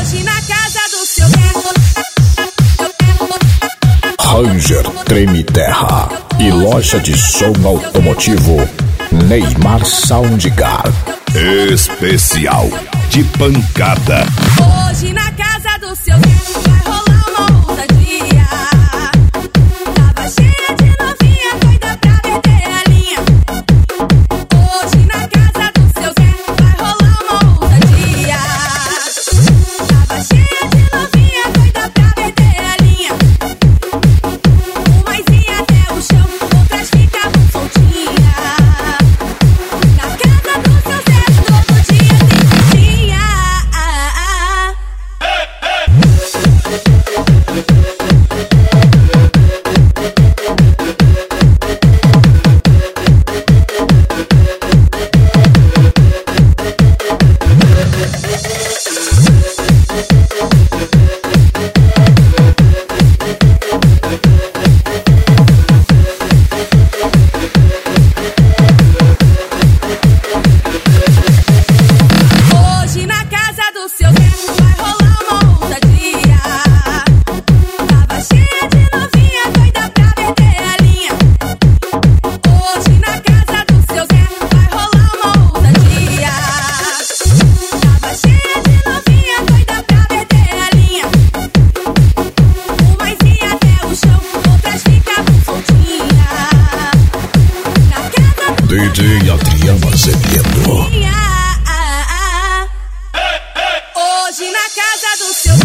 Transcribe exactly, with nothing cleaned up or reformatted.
Hoje na casa do seu Ranger Treme Terra e loja de som automotivo Neymar Soundgar. Especial de pancada. Hoje na casa do seu vai rolar uma ousadia. Tava cheia de novinha, doida pra meter a linha. Hoje na casa do seu vai rolar uma ousadia. Tava cheia de novinha, doida pra meter a linha. Umas ia até o chão, outras ficavam soltinha. Na casa do seu Zé todo dia tem festinha. Hoje na casa do seu Zé vai rolar uma ousadia. Tava cheia de novinha, doida pra meter a linha. Hoje na casa do seu Zé vai rolar uma ousadia. Tava cheia de novinha, doida pra meter a linha. Umas ia até o chão, outras ficavam soltinha. Na casa do D J Adriano Azevedo. Hoje na casa do seu